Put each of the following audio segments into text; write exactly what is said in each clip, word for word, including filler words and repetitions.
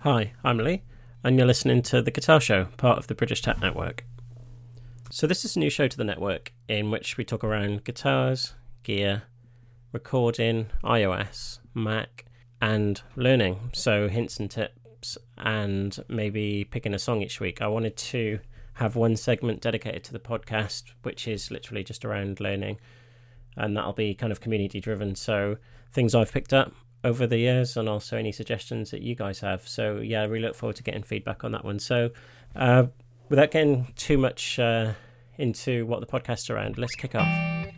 Hi, I'm Lee, and you're listening to The Guitar Show, part of the British Tech Network. So this is a new show to the network in which we talk around guitars, gear, recording, iOS, Mac, and learning. So hints and tips, and maybe picking a song each week. I wanted to have one segment dedicated to the podcast, which is literally just around learning, and that'll be kind of community driven. So things I've picked up over the years, and also any suggestions that you guys have. So yeah, I really look forward to getting feedback on that one. So uh, without getting too much uh, into what the podcast's around, let's kick off.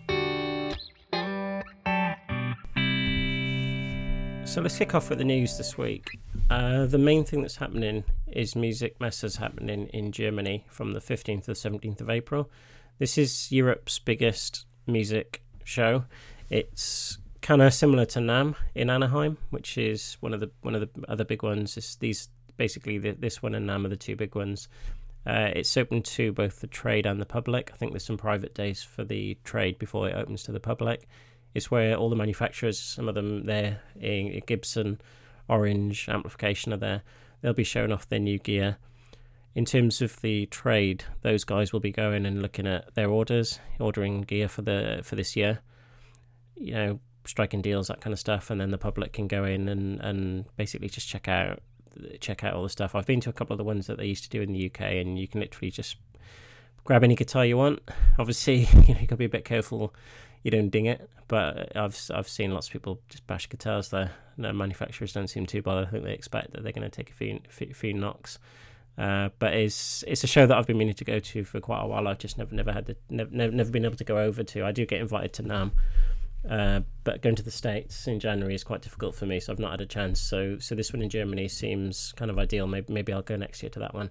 So let's kick off with the news this week. Uh, the main thing that's happening is Music Messe's happening in Germany from the fifteenth to the seventeenth of April. This is Europe's biggest music show. It's kind of similar to NAMM in Anaheim, which is one of the one of the other big ones. It's these basically the, this one and NAMM are the two big ones. Uh, it's open to both the trade and the public. I think there's some private days for the trade before it opens to the public. It's where all the manufacturers, some of them there, in Gibson, Orange, Amplification are there. They'll be showing off their new gear. In terms of the trade, those guys will be going and looking at their orders, ordering gear for the for this year. You know, striking deals, that kind of stuff, and then the public can go in and, and basically just check out check out all the stuff. I've been to a couple of the ones that they used to do in the U K, and you can literally just grab any guitar you want. Obviously, you know, you got to be a bit careful you don't ding it, but I've I've seen lots of people just bash guitars there. No, manufacturers don't seem too bothered. I think they expect that they're going to take a few few, few knocks. Uh, but it's it's a show that I've been meaning to go to for quite a while. I've just never never had the never never been able to go over to. I do get invited to NAMM. Uh, but going to the States in January is quite difficult for me, so I've not had a chance. So so this one in Germany seems kind of ideal. Maybe maybe I'll go next year to that one.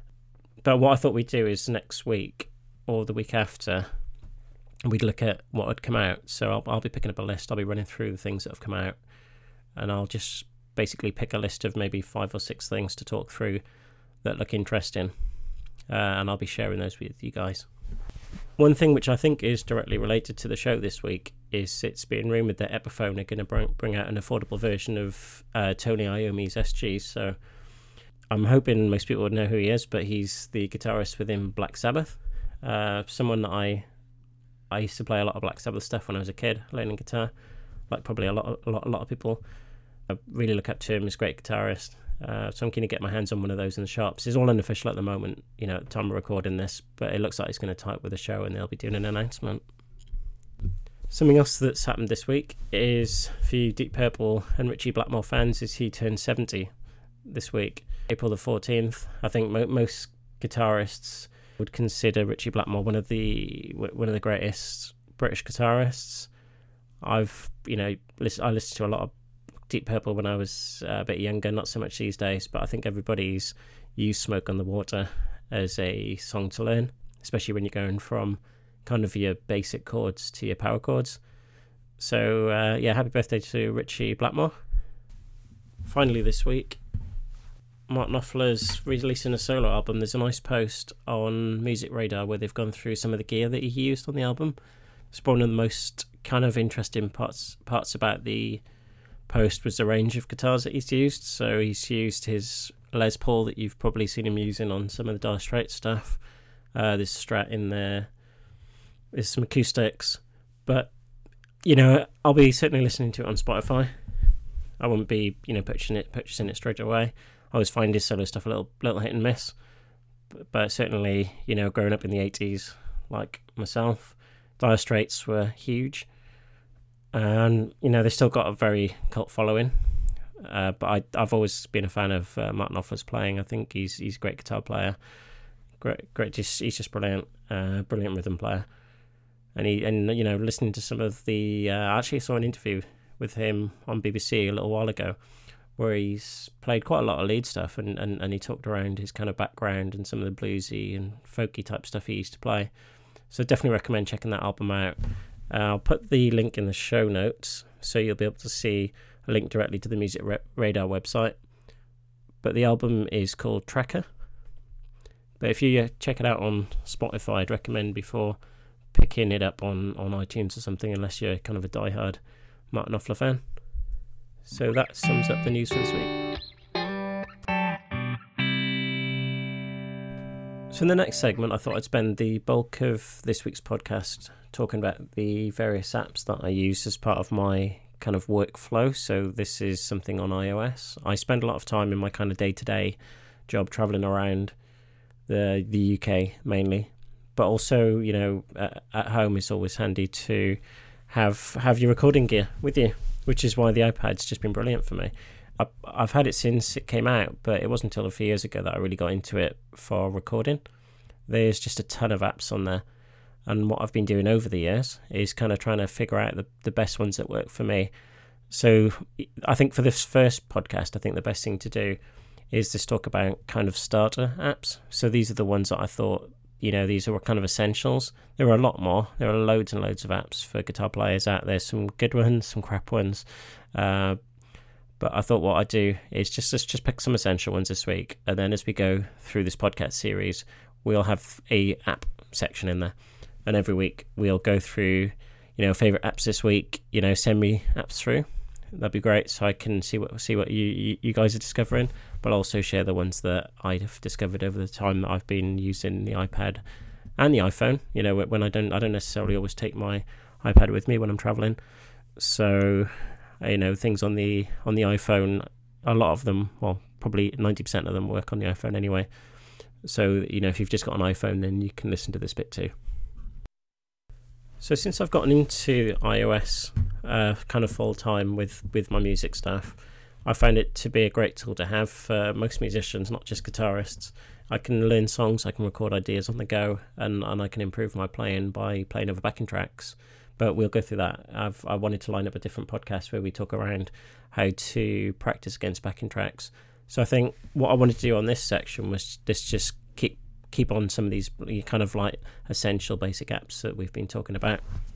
But what I thought we'd do is next week or the week after, we'd look at what had come out. So I'll, I'll be picking up a list. I'll be running through the things that have come out, and I'll just basically pick a list of maybe five or six things to talk through that look interesting, uh, and I'll be sharing those with you guys. One thing which I think is directly related to the show this week is it's being rumoured that Epiphone are going to bring, bring out an affordable version of uh, Tony Iommi's S Gs. So I'm hoping most people would know who he is, but he's the guitarist within Black Sabbath. Uh, someone that I I used to play a lot of Black Sabbath stuff when I was a kid, learning guitar, like probably a lot of, a lot, a lot of people. I really look up to him. He's a great guitarist. Uh, so I'm keen to get my hands on one of those in the shops. It's all unofficial at the moment, you know, at the time of recording this, but it looks like it's going to tie up with the show and they'll be doing an announcement. Something else that's happened this week is, for you Deep Purple and Ritchie Blackmore fans, is he turned seventy this week, April the fourteenth. I think mo- most guitarists would consider Ritchie Blackmore one of the one of the greatest British guitarists. I've, you know, listen, I listened to a lot of Deep Purple when I was uh, a bit younger, not so much these days, but I think everybody's used Smoke on the Water as a song to learn, especially when you're going from kind of your basic chords to your power chords. So uh, yeah, happy birthday to Ritchie Blackmore. Finally this week, Mark Knopfler's releasing a solo album. There's a nice post on Music Radar where they've gone through some of the gear that he used on the album. It's one of the most kind of interesting parts parts about the post was the range of guitars that he's used. So he's used his Les Paul that you've probably seen him using on some of the Dire Straits stuff. Uh, there's Strat in there. There's some acoustics. But, you know, I'll be certainly listening to it on Spotify. I wouldn't be, you know, purchasing it, purchasing it straight away. I always find his solo stuff a little, little hit and miss. But, but certainly, you know, growing up in the eighties, like myself, Dire Straits were huge. And, you know, they've still got a very cult following. Uh, but I, I've always been a fan of uh, Mark Knopfler's playing. I think he's he's a great guitar player. Great, great. Just, he's just brilliant. Uh, brilliant rhythm player. And, he and you know, listening to some of the... Uh, I actually saw an interview with him on B B C a little while ago where he's played quite a lot of lead stuff and, and, and he talked around his kind of background and some of the bluesy and folky type stuff he used to play. So definitely recommend checking that album out. Uh, I'll put the link in the show notes so you'll be able to see a link directly to the Music Radar website. But the album is called Tracker. But if you check it out on Spotify, I'd recommend before picking it up on, on iTunes or something, unless you're kind of a diehard Mark Knopfler fan. So that sums up the news for this week. So in the next segment, I thought I'd spend the bulk of this week's podcast talking about the various apps that I use as part of my kind of workflow. So this is something on iOS. I spend a lot of time in my kind of day-to-day job traveling around the the U K mainly, but also, you know, at, at home it's always handy to have have your recording gear with you, which is why the iPad's just been brilliant for me. I, I've had it since it came out, but it wasn't until a few years ago that I really got into it for recording. There's just a ton of apps on there, and what I've been doing over the years is kind of trying to figure out the, the best ones that work for me. So I think for this first podcast, I think the best thing to do is just talk about kind of starter apps. So these are the ones that I thought, you know, these are kind of essentials. There are a lot more. There are loads and loads of apps for guitar players out there. Some good ones, some crap ones. Uh, but I thought what I'd do is just, just just pick some essential ones this week. And then as we go through this podcast series, we'll have a app section in there. And every week we'll go through, you know, favorite apps this week. You know, send me apps through. That'd be great, so I can see what see what you, you, you guys are discovering, but also share the ones that I've discovered over the time that I've been using the iPad and the iPhone. You know, when I don't I don't necessarily always take my iPad with me when I'm traveling. So, you know, things on the on the iPhone, a lot of them, well, probably ninety percent of them work on the iPhone anyway. So, you know, if you've just got an iPhone, then you can listen to this bit too. So since I've gotten into iOS uh, kind of full time with, with my music stuff, I found it to be a great tool to have for most musicians, not just guitarists. I can learn songs, I can record ideas on the go, and, and I can improve my playing by playing over backing tracks. But we'll go through that. I've I wanted to line up a different podcast where we talk around how to practice against backing tracks. So I think what I wanted to do on this section was just, just keep keep on some of these kind of like essential basic apps that we've been talking about.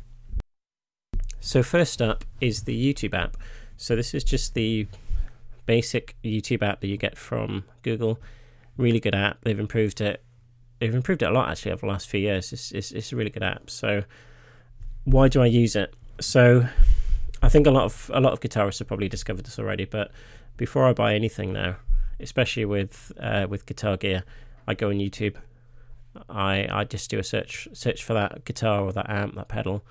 So first up is the YouTube app. So this is just the basic YouTube app that you get from Google. Really good app. They've improved it. They've improved it a lot actually over the last few years. It's, it's, it's a really good app. So why do I use it? So I think a lot of a lot of guitarists have probably discovered this already, but before I buy anything now, especially with uh, with guitar gear, I go on YouTube. I I just do a search search for that guitar or that amp, that pedal,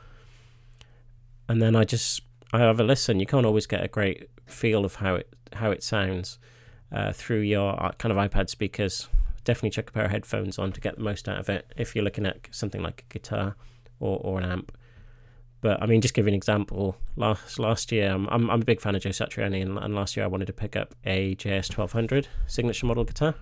and then I just I have a listen. You can't always get a great feel of how it how it sounds uh, through your kind of iPad speakers. Definitely check a pair of headphones on to get the most out of it if you're looking at something like a guitar or, or an amp. But I mean, just give you an example. Last last year, I'm I'm, I'm a big fan of Joe Satriani, and, and last year I wanted to pick up a J S twelve hundred signature model guitar.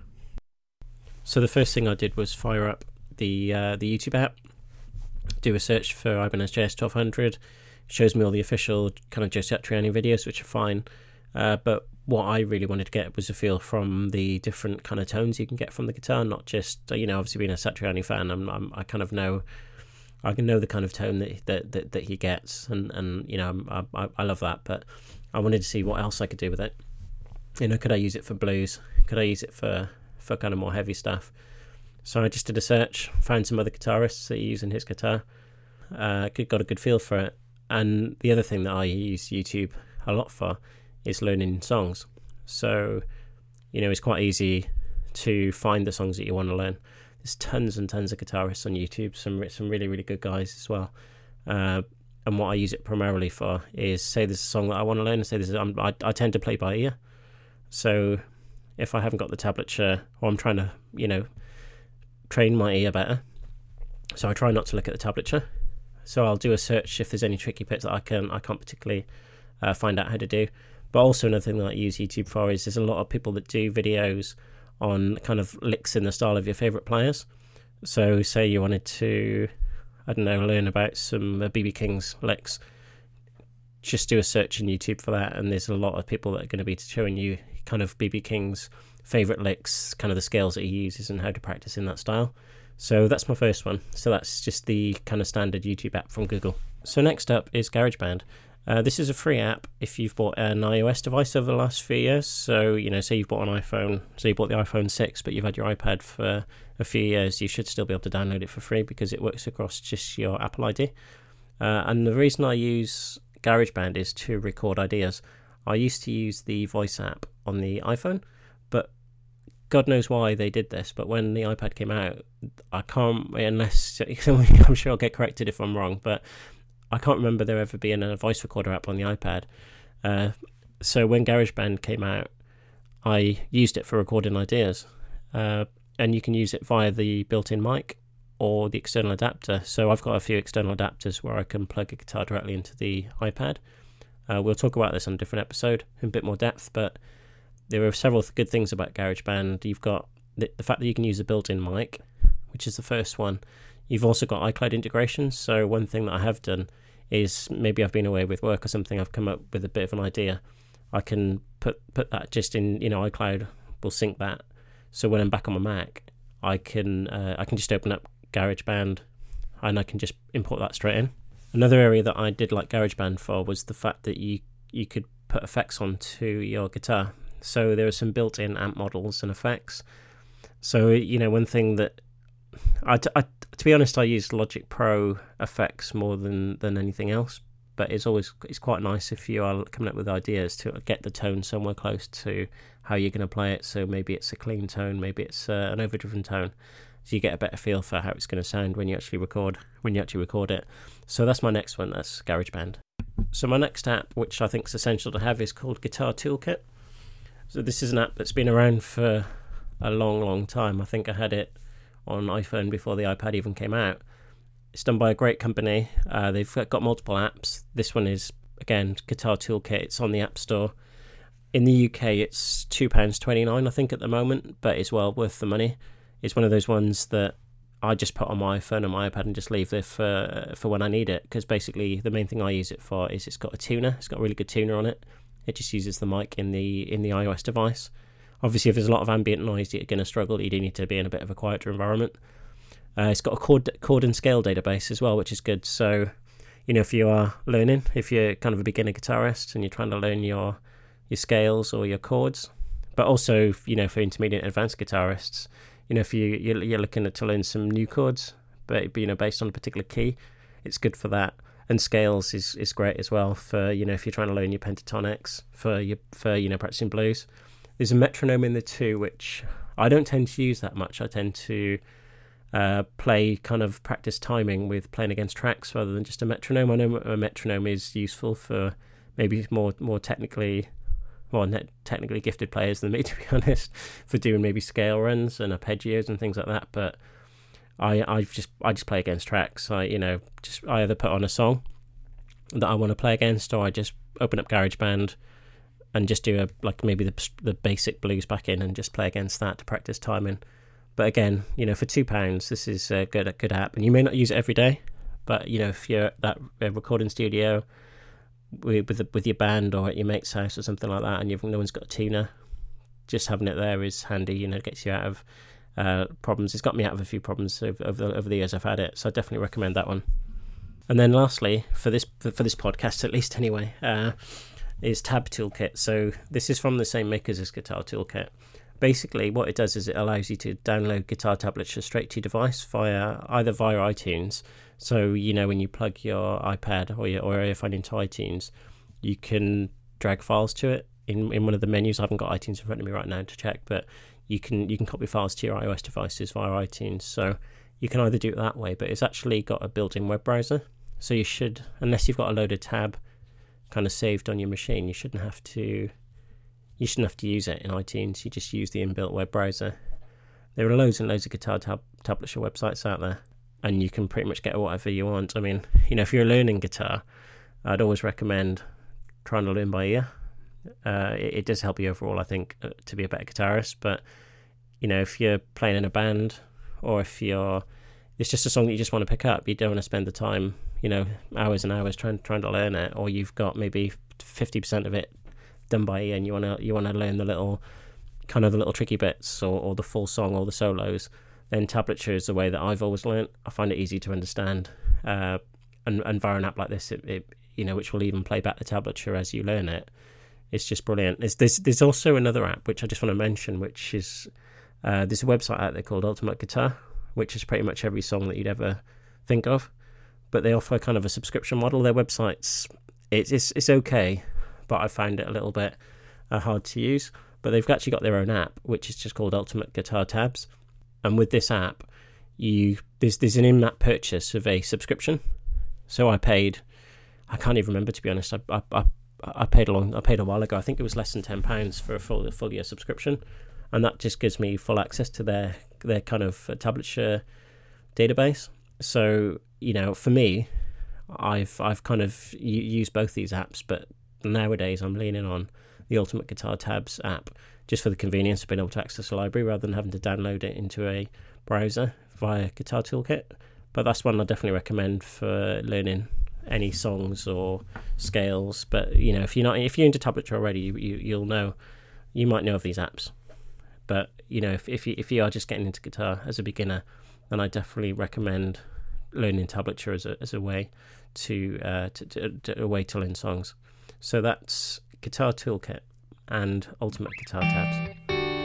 So the first thing I did was fire up the uh, the YouTube app, do a search for Ibanez J S twelve hundred, shows me all the official kind of Joe Satriani videos, which are fine. Uh, but what I really wanted to get was a feel from the different kind of tones you can get from the guitar, not just, you know, obviously being a Satriani fan, I'm, I'm I kind of know, I can know the kind of tone that that that, that he gets, and, and you know, I, I I love that. But I wanted to see what else I could do with it. You know, could I use it for blues? Could I use it for for kind of more heavy stuff? So I just did a search, found some other guitarists that are using his guitar, uh, got a good feel for it. And the other thing that I use YouTube a lot for is learning songs. So, you know, it's quite easy to find the songs that you want to learn. There's tons and tons of guitarists on YouTube, some some really, really good guys as well. Uh, and what I use it primarily for is, say there's a song that I want to learn, and say there's, I'm, I, I tend to play by ear. So if I haven't got the tablature, or I'm trying to, you know, train my ear better, so I try not to look at the tablature. So I'll do a search if there's any tricky bits that I can I can't particularly uh, find out how to do. But also another thing that I use YouTube for is there's a lot of people that do videos on kind of licks in the style of your favourite players. So say you wanted to, I don't know, learn about some uh, B B King's licks, just do a search in YouTube for that, and there's a lot of people that are going to be showing you kind of B B King's favourite licks, kind of the scales that he uses and how to practice in that style. So that's my first one. So that's just the kind of standard YouTube app from Google. So next up is GarageBand. Uh, this is a free app if you've bought an iOS device over the last few years. So, you know, say you've bought an iPhone, say you bought the iPhone six, but you've had your iPad for a few years, you should still be able to download it for free because it works across just your Apple I D. Uh, and the reason I use GarageBand is to record ideas. I used to use the voice app on the iPhone, but God knows why they did this, but when the iPad came out, I can't, unless, I'm sure I'll get corrected if I'm wrong, but I can't remember there ever being a voice recorder app on the iPad. Uh, so when GarageBand came out, I used it for recording ideas. Uh, and you can use it via the built-in mic or the external adapter. So I've got a few external adapters where I can plug a guitar directly into the iPad. Uh, we'll talk about this on a different episode in a bit more depth, but there are several good things about GarageBand. You've got the, the fact that you can use a built-in mic, which is the first one. You've also got iCloud integrations. So one thing that I have done is, maybe I've been away with work or something, I've come up with a bit of an idea. I can put put that just in, you know, iCloud will sync that. So when I'm back on my Mac, I can uh, I can just open up GarageBand and I can just import that straight in. Another area that I did like GarageBand for was the fact that you you could put effects onto your guitar. So there are some built-in amp models and effects. So, you know, one thing that I, I to be honest, I use Logic Pro effects more than, than anything else. But it's always it's quite nice if you are coming up with ideas to get the tone somewhere close to how you're going to play it. So maybe it's a clean tone, maybe it's uh, an overdriven tone, so you get a better feel for how it's going to sound when you actually record when you actually record it. So that's my next one. That's GarageBand. So my next app, which I think is essential to have, is called Guitar Toolkit. So this is an app that's been around for a long, long time. I think I had it on iPhone before the iPad even came out. It's done by a great company. Uh, they've got multiple apps. This one is, again, Guitar Toolkit. It's on the App Store. In the U K, it's two pounds twenty-nine, I think, at the moment, but it's well worth the money. It's one of those ones that I just put on my phone and my iPad and just leave there for, for when I need it, because basically the main thing I use it for is it's got a tuner. It's got a really good tuner on it. It just uses the mic in the in the iOS device. Obviously, if there's a lot of ambient noise, you're going to struggle. You do need to be in a bit of a quieter environment. Uh, it's got a chord, chord and scale database as well, which is good. So, you know, if you are learning, if you're kind of a beginner guitarist and you're trying to learn your your scales or your chords, but also, you know, for intermediate and advanced guitarists, you know, if you you're, you're looking to learn some new chords, but you know, based on a particular key, it's good for that. And scales is, is great as well for, you know, if you're trying to learn your pentatonics for your for you know practicing blues. There's a metronome in there too, which I don't tend to use that much. I tend to Uh, play kind of practice timing with playing against tracks rather than just a metronome. I know a metronome is useful for maybe more more technically, well, net, technically gifted players than me, to be honest, for doing maybe scale runs and arpeggios and things like that. But I I just I just play against tracks. I you know just I either put on a song that I want to play against, or I just open up GarageBand and just do a like maybe the the basic blues back in and just play against that to practice timing. But again, you know, for two pounds, this is a good a good app, and you may not use it every day, but you know, if you're at that recording studio with with, the, with your band or at your mate's house or something like that, and you've no one's got a tuner, just having it there is handy. You know, it gets you out of uh, problems. It's got me out of a few problems over, over the over the years I've had it, so I definitely recommend that one. And then lastly, for this for this podcast at least anyway, uh, is Tab Toolkit. So this is from the same makers as Guitar Toolkit. Basically, what it does is it allows you to download guitar tablature straight to your device via either via iTunes. So, you know, when you plug your iPad or your or your phone into iTunes, you can drag files to it in, in one of the menus. I haven't got iTunes in front of me right now to check, but you can you can copy files to your iOS devices via iTunes. So you can either do it that way, but it's actually got a built-in web browser. So you should, unless you've got a loaded tab kind of saved on your machine, you shouldn't have to. You shouldn't have to use it in iTunes. You just use the inbuilt web browser. There are loads and loads of guitar tab- tablature websites out there, and you can pretty much get whatever you want. I mean, you know, if you're learning guitar, I'd always recommend trying to learn by ear. Uh, it, it does help you overall, I think, uh, to be a better guitarist. But, you know, if you're playing in a band, or if you're, it's just a song that you just want to pick up, you don't want to spend the time, you know, hours and hours trying trying to learn it, or you've got maybe fifty percent of it done by ear, and you want to you want to learn the little kind of the little tricky bits or, or the full song or the solos, then tablature is the way that I've always learnt. I find it easy to understand, uh, and, and via an app like this, it, it you know, which will even play back the tablature as you learn it. It's just brilliant. There's there's, there's also another app which I just want to mention, which is uh, there's a website out there called Ultimate Guitar, which is pretty much every song that you'd ever think of, but they offer kind of a subscription model. Their website's it's it's, it's okay, but I found it a little bit uh, hard to use. but they've actually got their own app, which is just called Ultimate Guitar Tabs. And with this app, you there's there's an in-app purchase of a subscription. So I paid, I can't even remember, to be honest. I I I, I paid a long, I paid a while ago. I think it was less than ten pounds for a full full year subscription, and that just gives me full access to their their kind of tablature database. So you know, for me, I've I've kind of used both these apps, but nowadays I'm leaning on the Ultimate Guitar Tabs app just for the convenience of being able to access a library rather than having to download it into a browser via Guitar Toolkit. But that's one I definitely recommend for learning any songs or scales. But you know, if you're not if you're into tablature already, you, you you'll know you might know of these apps. But you know, if if you if you are just getting into guitar as a beginner, then I definitely recommend learning tablature as a as a way to uh to, to, to a way to learn songs. So that's Guitar Toolkit and Ultimate Guitar Tabs.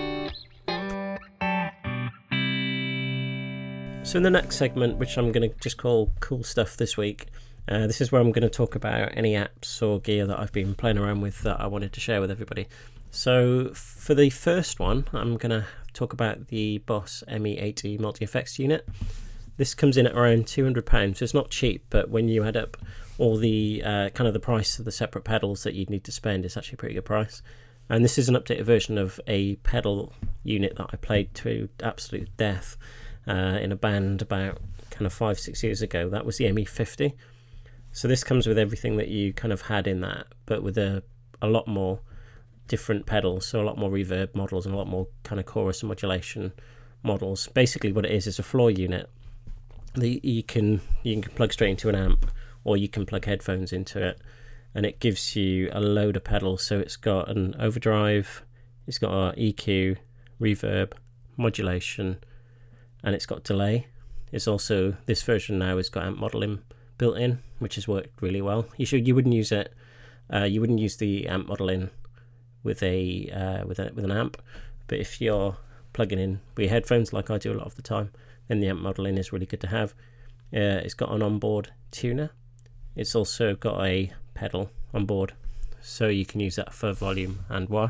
So in the next segment, which I'm going to just call Cool Stuff this week, uh, this is where I'm going to talk about any apps or gear that I've been playing around with that I wanted to share with everybody. So for the first one, I'm going to talk about the Boss M E eighty multi-effects unit. This comes in at around two hundred pounds, so it's not cheap, but when you add up all the uh, kind of the price of the separate pedals that you'd need to spend, it's actually a pretty good price. And this is an updated version of a pedal unit that I played to absolute death uh, in a band about kind of five, six years ago. That was the M E fifty. So this comes with everything that you kind of had in that, but with a, a lot more different pedals, so a lot more reverb models and a lot more kind of chorus and modulation models. Basically what it is is a floor unit that you can you can plug straight into an amp, or you can plug headphones into it, and it gives you a load of pedals. So it's got an overdrive, it's got a E Q, reverb, modulation, and it's got delay. It's also, this version now has got amp modeling built in, which has worked really well. You should you wouldn't use it, uh, you wouldn't use the amp modeling with a uh, with a with an amp, but if you're plugging in with your headphones like I do a lot of the time, then the amp modeling is really good to have. Uh, it's got an onboard tuner. It's also got a pedal on board, so you can use that for volume and wah.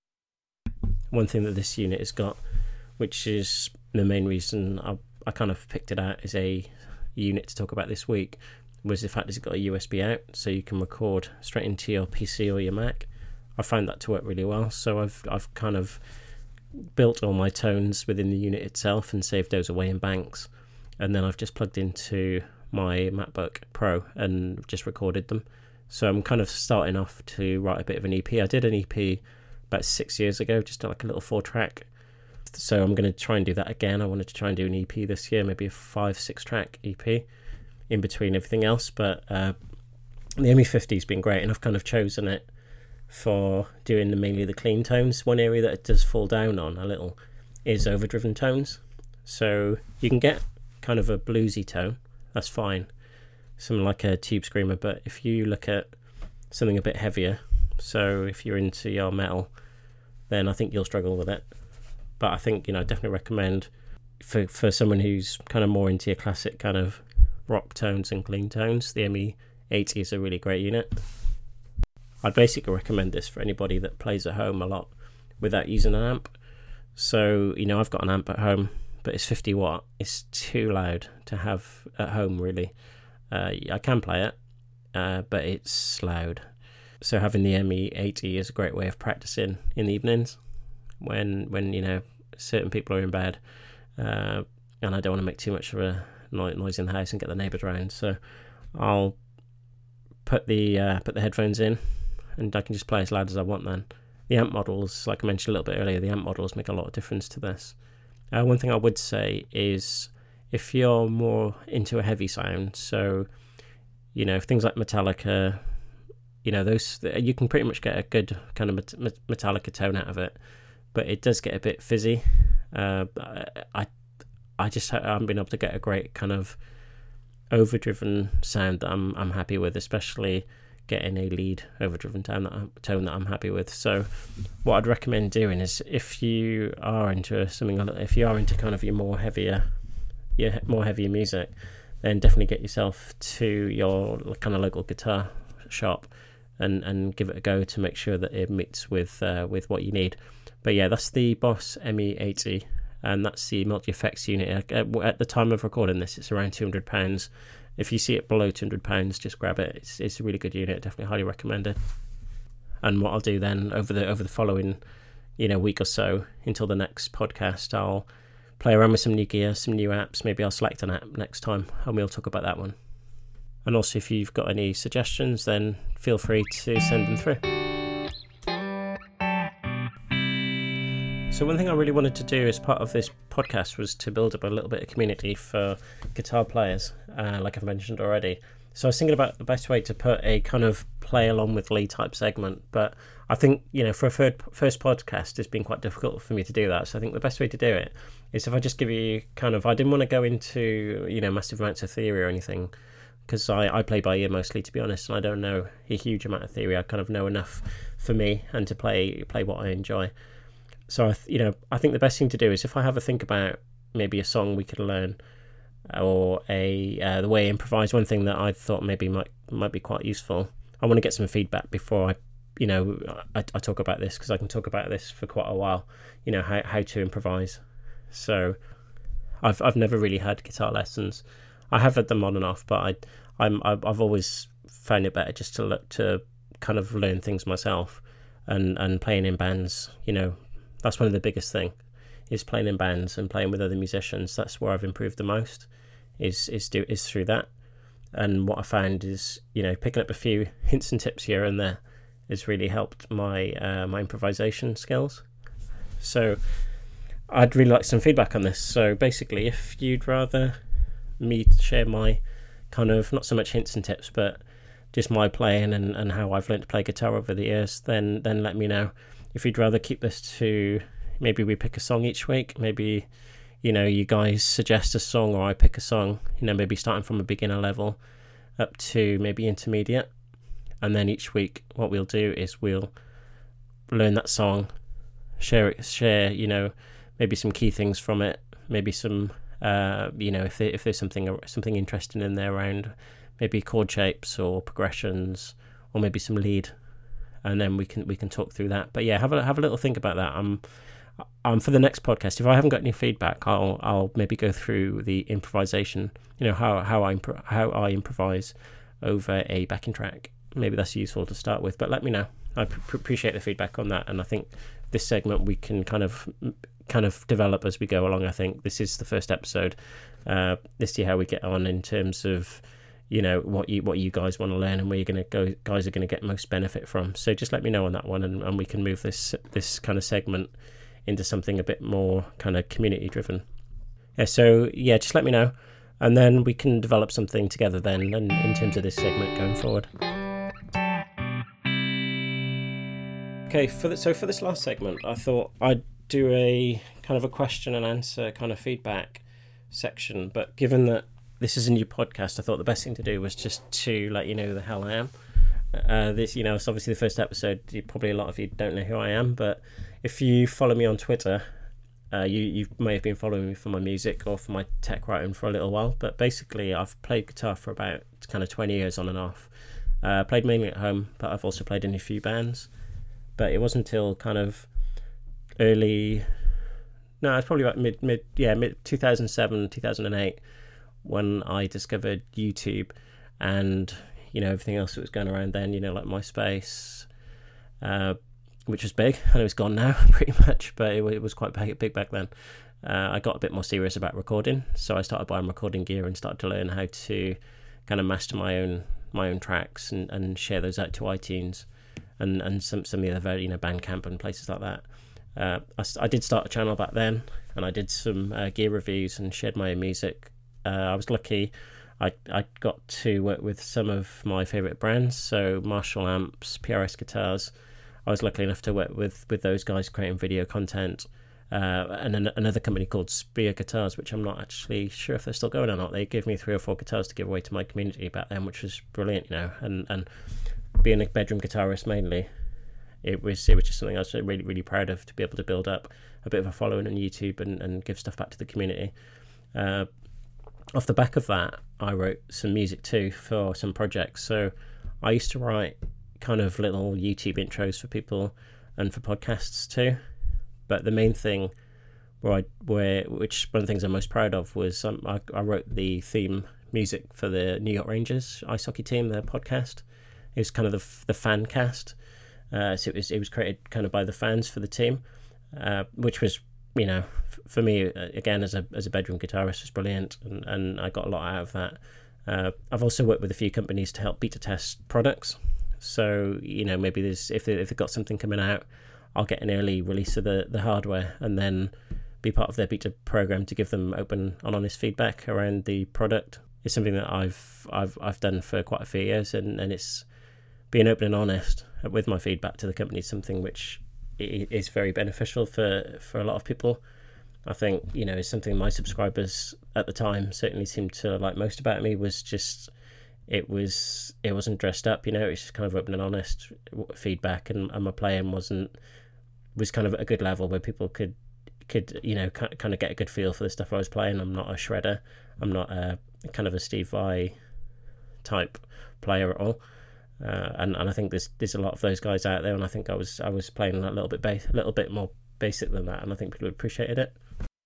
One thing that this unit has got, which is the main reason I, I kind of picked it out as a unit to talk about this week, was the fact that it's got a U S B out, so you can record straight into your P C or your Mac. I found that to work really well, so I've I've kind of built all my tones within the unit itself and saved those away in banks, and then I've just plugged into my MacBook Pro and just recorded them. So I'm kind of starting off to write a bit of an E P. I did an E P about six years ago, just like a little four track. So I'm going to try and do that again. I wanted to try and do an E P this year, maybe a five, six track E P in between everything else. But uh, the M E fifty has been great, and I've kind of chosen it for doing the, mainly the clean tones. One area that it does fall down on a little is overdriven tones. So you can get kind of a bluesy tone, that's fine, something like a Tube Screamer. But if you look at something a bit heavier, so if you're into your metal, then I think you'll struggle with it. But I think, you know, I definitely recommend for for someone who's kind of more into your classic kind of rock tones and clean tones, the M E eighty is a really great unit. I'd basically recommend this for anybody that plays at home a lot without using an amp. So, you know, I've got an amp at home, but it's fifty watt. It's too loud to have at home, really. Uh, I can play it, uh, but it's loud. So having the M E eighty is a great way of practicing in the evenings when, when you know, certain people are in bed, uh, and I don't want to make too much of a noise in the house and get the neighbours around. So I'll put the uh, put the headphones in, and I can just play as loud as I want then. The amp models, like I mentioned a little bit earlier, the amp models make a lot of difference to this. Uh, one thing I would say is if you're more into a heavy sound, so, you know, things like Metallica, you know, those, you can pretty much get a good kind of Metallica tone out of it, but it does get a bit fizzy. Uh, I I just haven't been able to get a great kind of overdriven sound that I'm I'm happy with, especially getting a lead overdriven tone that I'm, tone that I'm happy with. So what I'd recommend doing is, if you are into something, if you are into kind of your more heavier, your more heavier music, then definitely get yourself to your kind of local guitar shop and and give it a go to make sure that it meets with uh, with what you need. But yeah, that's the Boss M E eighty, and that's the multi-effects unit. At the time of recording this, it's around two hundred pounds. If you see it below two hundred pounds, just grab it. It's it's a really good unit. Definitely highly recommend it. And what I'll do then over the over the following, you know, week or so until the next podcast, I'll play around with some new gear, some new apps. Maybe I'll select an app next time, and we'll talk about that one. And also, if you've got any suggestions, then feel free to send them through. So one thing I really wanted to do as part of this podcast was to build up a little bit of community for guitar players, uh, like I've mentioned already. So I was thinking about the best way to put a kind of play along with Lee type segment, but I think, you know, for a third, first podcast, it's been quite difficult for me to do that. So I think the best way to do it is if I just give you kind of, I didn't want to go into, you know, massive amounts of theory or anything, because I, I play by ear mostly, to be honest, and I don't know a huge amount of theory. I kind of know enough for me and to play play what I enjoy. So, I th- you know, I think the best thing to do is if I have a think about maybe a song we could learn, or a uh, the way I improvise, one thing that I thought maybe might might be quite useful. I want to get some feedback before I, you know, I, I talk about this, because I can talk about this for quite a while. You know, how how to improvise. So, I've I've never really had guitar lessons. I have had them on and off, but I I'm I've always found it better just to look to kind of learn things myself, and and playing in bands. You know, that's one of the biggest thing, is playing in bands and playing with other musicians. That's where I've improved the most, is is do is through that. And what I found is, you know, picking up a few hints and tips here and there has really helped my uh, my improvisation skills. So I'd really like some feedback on this. So basically, if you'd rather me share my kind of, not so much hints and tips, but just my playing and, and how I've learned to play guitar over the years, then then let me know. If you'd rather keep this to, maybe we pick a song each week, maybe, you know, you guys suggest a song or I pick a song, you know, maybe starting from a beginner level up to maybe intermediate, and then each week what we'll do is we'll learn that song, share it, share, you know, maybe some key things from it, maybe some uh you know, if there, if there's something something interesting in there around maybe chord shapes or progressions, or maybe some lead, and then we can we can talk through that. But yeah, have a have a little think about that. Um, um for the next podcast, if I haven't got any feedback, I'll I'll maybe go through the improvisation. You know, how how I impro- how I improvise over a backing track. Maybe that's useful to start with. But let me know. I pr- appreciate the feedback on that, and I think this segment we can kind of kind of develop as we go along. I think this is the first episode. Uh, let's see how we get on in terms of, you know, what you what you guys want to learn and where you're going to go, guys are going to get most benefit from. So just let me know on that one, and, and we can move this this kind of segment into something a bit more kind of community driven. Yeah, so yeah, just let me know, and then we can develop something together then, and in terms of this segment going forward. Okay, for the, so for this last segment, I thought I'd do a kind of a question and answer kind of feedback section, but given that this is a new podcast, I thought the best thing to do was just to let you know who the hell I am. Uh, this, you know, it's obviously the first episode. You, probably a lot of you don't know who I am, but if you follow me on Twitter, uh, you you may have been following me for my music or for my tech writing for a little while. But basically, I've played guitar for about kind of twenty years on and off. Uh, played mainly at home, but I've also played in a few bands. But it wasn't until kind of early, no, it's probably about mid mid yeah mid two thousand seven, two thousand eight. When I discovered YouTube and, you know, everything else that was going around then, you know, like MySpace, uh, which was big. I know it's gone now pretty much, but it, it was quite big, big back then. Uh, I got a bit more serious about recording, so I started buying recording gear and started to learn how to kind of master my own my own tracks and, and share those out to iTunes and, and some, some of the other, you know, Bandcamp and places like that. Uh, I, I did start a channel back then, and I did some uh, gear reviews and shared my own music. Uh, I was lucky. I I got to work with some of my favourite brands, so Marshall amps, P R S guitars. I was lucky enough to work with, with those guys creating video content, uh, and an, another company called Spear Guitars, which I'm not actually sure if they're still going or not. They gave me three or four guitars to give away to my community back then, which was brilliant, you know. And, and being a bedroom guitarist mainly, it was it was just something I was really really proud of, to be able to build up a bit of a following on YouTube and, and give stuff back to the community. Uh, Off the back of that, I wrote some music too for some projects. So I used to write kind of little YouTube intros for people and for podcasts too. But the main thing where I, where which one of the things I'm most proud of was um, I, I wrote the theme music for the New York Rangers ice hockey team, their podcast. It was kind of the the fan cast, uh, so it was it was created kind of by the fans for the team, uh, which was, you know, f- for me again as a as a bedroom guitarist was brilliant, and, and I got a lot out of that. Uh, I've also worked with a few companies to help beta test products, so you know maybe there's if they, if they've got something coming out, I'll get an early release of the, the hardware and then be part of their beta program to give them open and honest feedback around the product. It's something that I've I've I've done for quite a few years, and, and it's being open and honest with my feedback to the company is something which is very beneficial for, for a lot of people. I think, you know, it's something my subscribers at the time certainly seemed to like most about me was just it was it wasn't dressed up, you know, it's just kind of open and honest feedback, and, and my playing wasn't was kind of at a good level where people could could you know kind of get a good feel for the stuff I was playing. I'm not a shredder, I'm not a kind of a Steve Vai type player at all, uh, and and I think there's there's a lot of those guys out there, and I think I was I was playing a little bit base, a little bit more basic than that, and I think people appreciated it.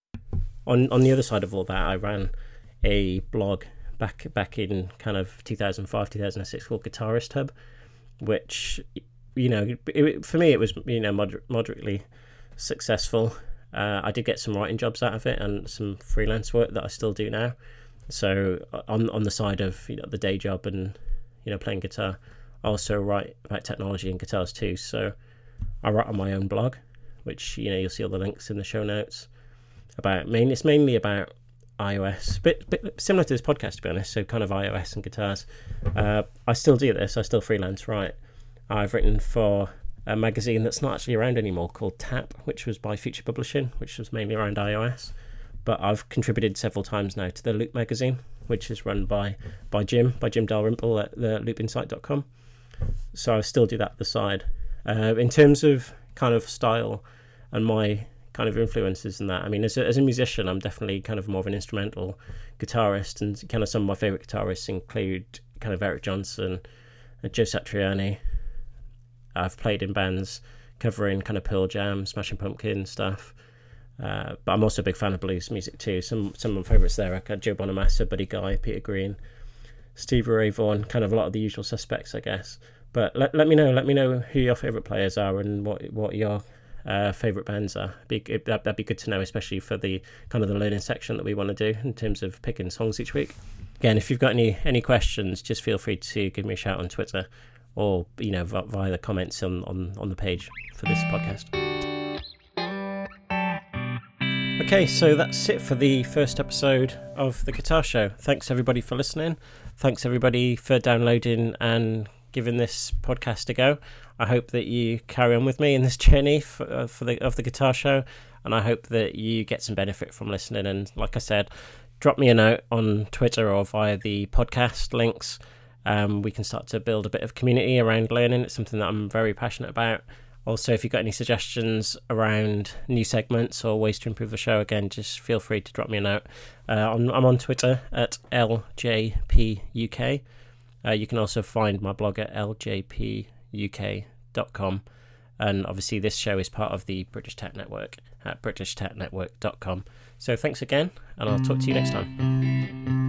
On on the other side of all that, I ran a blog back back in kind of two thousand five, two thousand six called Guitarist Hub, which, you know, it, for me it was, you know, moder- moderately successful. Uh, I did get some writing jobs out of it and some freelance work that I still do now. So on on the side of, you know, the day job and, you know, playing guitar, I also write about technology and guitars too. So I write on my own blog, which, you know, you'll see all the links in the show notes. About main, it's mainly about iOS, bit, bit similar to this podcast, to be honest. So kind of iOS and guitars. Uh, I still do this. I still freelance write. I've written for a magazine that's not actually around anymore called Tap, which was by Future Publishing, which was mainly around iOS. But I've contributed several times now to the Loop magazine, which is run by by Jim, by Jim Dalrymple at the loop insight dot com. So I still do that on the side. Uh, in terms of kind of style and my kind of influences and that, I mean, as a, as a musician, I'm definitely kind of more of an instrumental guitarist, and kind of some of my favourite guitarists include kind of Eric Johnson, and Joe Satriani. I've played in bands covering kind of Pearl Jam, Smashing Pumpkins stuff, uh, but I'm also a big fan of blues music too. Some some of my favourites there are Joe Bonamassa, Buddy Guy, Peter Green, Stevie Ray Vaughan, kind of a lot of the usual suspects, I guess. But let let me know, let me know who your favourite players are and what what your uh, favourite bands are. Be, it, that, that'd be good to know, especially for the kind of the learning section that we want to do in terms of picking songs each week. Again, if you've got any any questions, just feel free to give me a shout on Twitter, or, you know, via the comments on, on, on the page for this podcast. Okay, so that's it for the first episode of The Guitar Show. Thanks everybody for listening. Thanks everybody for downloading and giving this podcast a go. I hope that you carry on with me in this journey for, uh, for the of The Guitar Show, and I hope that you get some benefit from listening. And like I said, drop me a note on Twitter or via the podcast links. Um, we can start to build a bit of community around learning. It's something that I'm very passionate about. Also, if you've got any suggestions around new segments or ways to improve the show, again, just feel free to drop me a note. Uh, I'm, I'm on Twitter at L J P U K. Uh, you can also find my blog at L J P U K dot com. And obviously this show is part of the British Tech Network at British Tech Network dot com. So thanks again, and I'll talk to you next time.